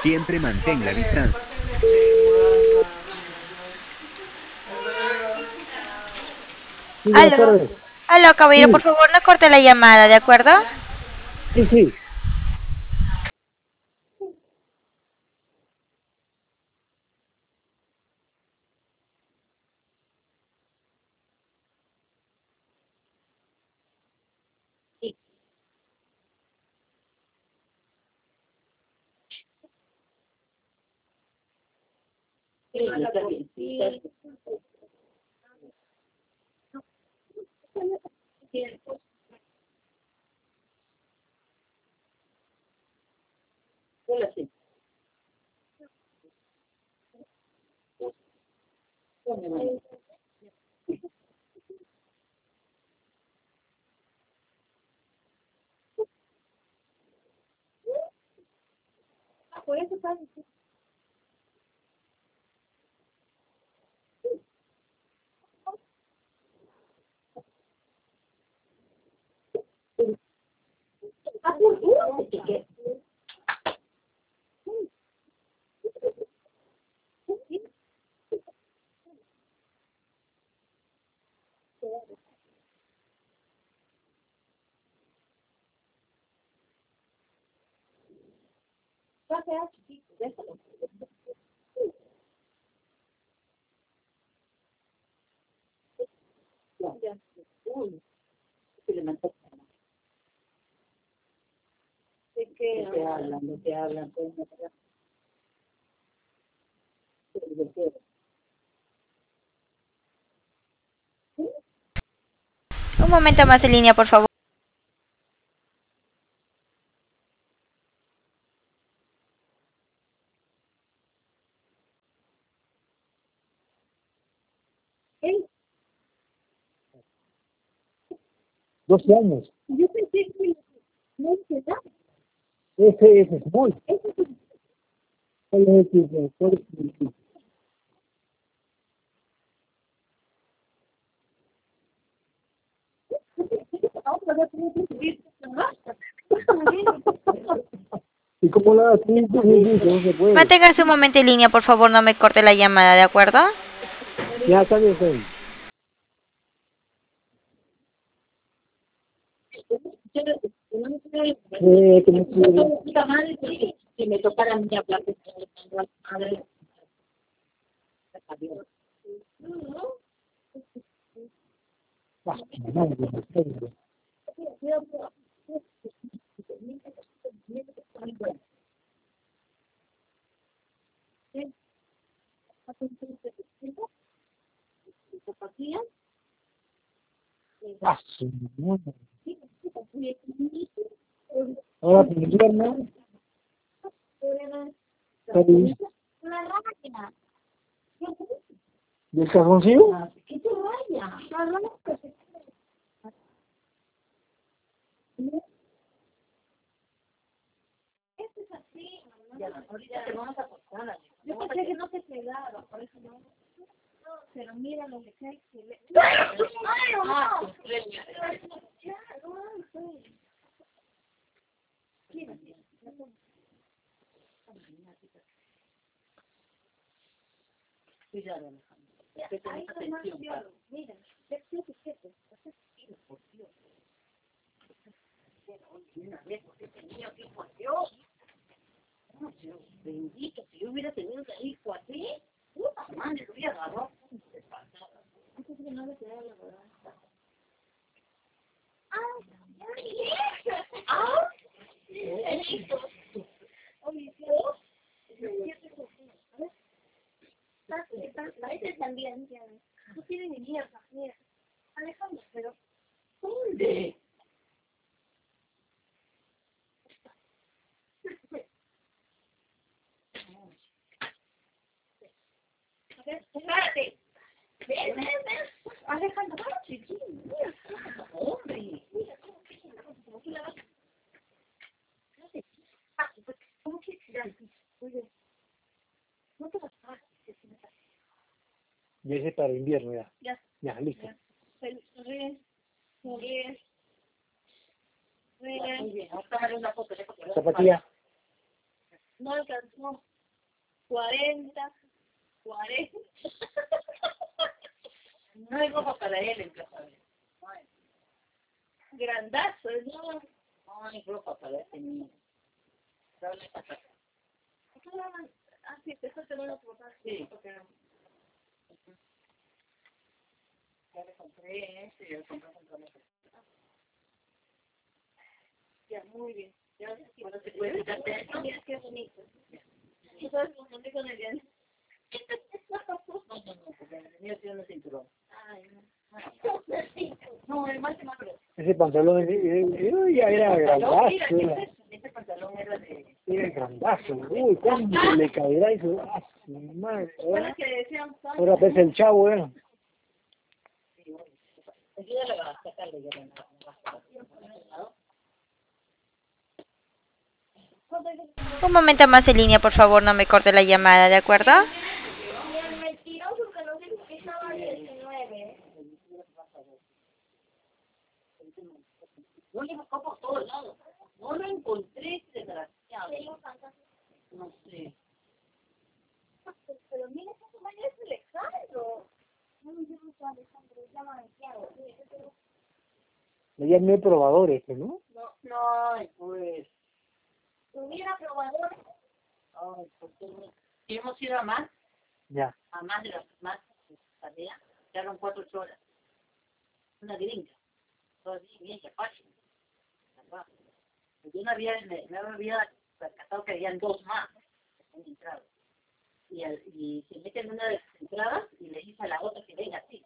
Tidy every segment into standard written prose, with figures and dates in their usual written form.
Siempre mantén la distancia. Sí, buenas Aló, tardes. aló, caballero, por Sí, favor, no corte la llamada, ¿de acuerdo? sí, sí. Un momento más en línea, por favor. 12 años. Ese es muy. ¿Cuál es cuál es ¿Y cómo la sí, no se puede? Manténgase un momento en línea, por favor, no me corte la llamada, ¿de acuerdo? Ya está bien, está bien. Que me Ah, no, no, no, no. Ah, su madre. Ahora, por invierno, ¿y el cajoncillo? Ya ese para invierno, ya. Ya, listo. Zapatilla. no alcanzó. 40. No hay ropa para él en casa. No hay, Grandazo, ¿no? no hay ropa para ese niño. Dale para acá. Ah, sí, te falta una ropa. Sí, porque ya le compré este y ya le compré un. Ya, muy bien. Ya, ahora se puede quitarte esto. Mira qué bonito. ¿Tú sabes confundí con el Diana? No, porque el mío tiene un cinturón. Ay, no. No, el más grueso. Ese pantalón ya era grandazo. Mira, este pantalón era de... Era grandazo. Uy, ¿cuándo le caerá eso? Ah, su madre. Bueno, que decían, Ahora pesa el chavo, Ayúdale a sacarle ya la Un momento más en línea, por favor, no me corte la llamada, ¿de acuerdo? y el mentiroso que nos dijo que estaba 19. Yo le buscó por todos lados. No lo encontré, desgraciado. No sé. Pero mira, esa mañana es Alejandro. No me llamo Alejandro, se llama Santiago. Le llamé probador ¿no? No, pues... Tuviera probadores. Ay, porque si hemos ido a más de las más tareas, quedaron 4 horas. Una gringa. Todavía bien, ya fácil. Yo no había percatado que habían 2 más que han entrado. Y se meten en una de las entradas y le dice a la otra que venga así.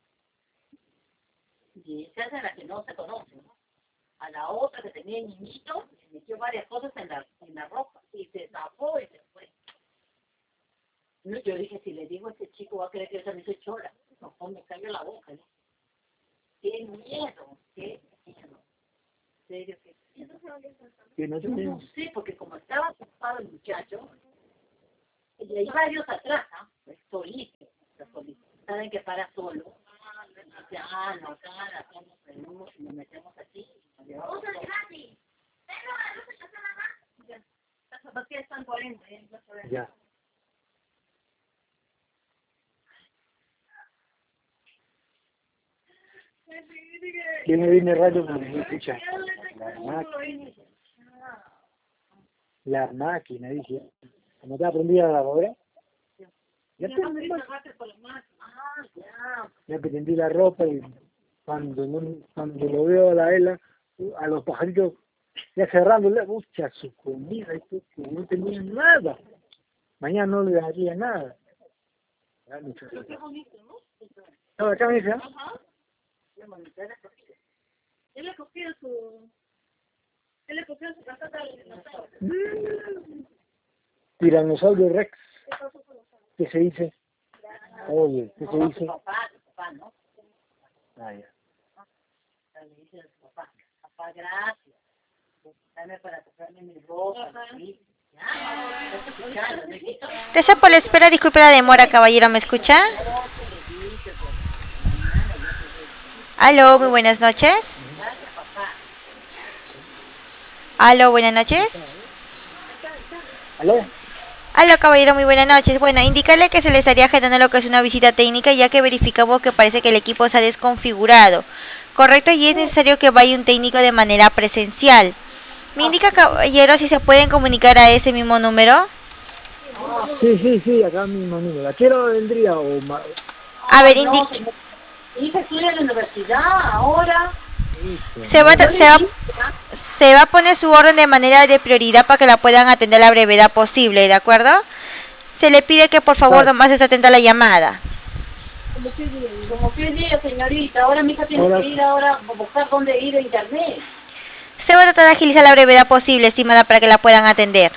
Y se hace la que no se conoce, ¿no? A la otra que tenía el niñito, le metió varias cosas en la ropa y se tapó y se fue. No, yo dije, si le digo a este chico va a creer que yo también soy chola. No, me cayó la boca, ¿no? ¡Qué miedo! ¡Qué miedo! En serio, qué miedo. Que no te No sé, porque como estaba ocupado el muchacho, y hay varios atrás, ¿no? Es solito, saben que para solo. Ya, no, acá nos venimos y nos metemos aquí. ¡Usa gratis! ¡Pero a la luz de la mamá! Ya. Las zapatillas están 40, Ya. ¿Quién me viene radio? Me escucha. La máquina, dice. ¿No te aprendí a la hora? Ya me aprendí la ropa y cuando lo veo a la Ela, a los pajaritos, ya cerrándole, busca su comida, y que no tenía nada. Mañana no le daría nada. Qué bonito, ¿no? No, acá me dice, ¿no? Ajá. Él le cogió su caseta al dinosaurio. Tiranosaurio Rex. ¿Qué pasó con los ojos? ¿Qué se dice? Oye, ¿qué se dice? Papá, ¿no? Ah, ya. Le dice a su papá, gracias. Dame para comprarme mi ropa, ¿sí? Ya, estás escuchando, me quito. Gracias por la espera, disculpe la demora, caballero, ¿me escucha? Aló, muy buenas noches. Gracias, papá. Aló, buenas noches. ¿Aló? Aló, caballero, muy buenas noches. Bueno, indicarle que se le estaría agendando lo que es una visita técnica, ya que verificamos que parece que el equipo se ha desconfigurado. Correcto, y es necesario que vaya un técnico de manera presencial. ¿Me indica, caballero, si se pueden comunicar a ese mismo número? Sí, acá mismo número. ¿A qué hora vendría? A ver, Mi hija estudia en la universidad ahora. Se va a poner su orden de manera de prioridad para que la puedan atender a la brevedad posible, ¿de acuerdo? Se le pide que por favor nomás esté atenta a la llamada. Como que día, señorita, ahora mi hija tiene que ir ahora a buscar dónde ir a internet. Se va a tratar de agilizar la brevedad posible, estimada, para que la puedan atender.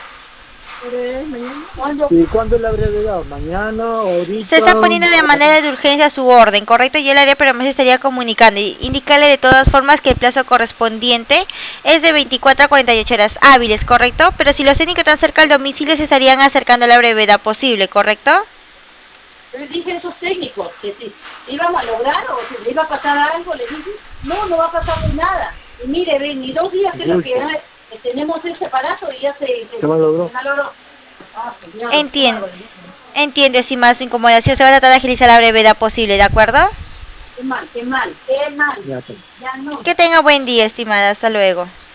¿Y cuándo es la brevedad? ¿Mañana? ¿Ahorita? Se está poniendo de manera de urgencia su orden, ¿correcto? Y el área pero me estaría comunicando. Y indicarle de todas formas que el plazo correspondiente es de 24 a 48 horas hábiles, ¿correcto? Pero si los técnicos están cerca del domicilio se estarían acercando a la brevedad posible, ¿correcto? Yo le dije a esos técnicos que si íbamos a lograr o si le iba a pasar algo, le dije, no va a pasar nada. Y mire, ven, ni 2 días que lo que que tenemos ese aparato y ya Se malogró. se malogró. Ah, señor, Entiendo. qué bárbaro. Entiendo, estimada, su incomodación. Se va a tratar de agilizar a la brevedad posible, ¿de acuerdo? Qué mal, qué mal, qué mal. Ya, pues. Ya no. Que tenga buen día, estimada. Hasta luego.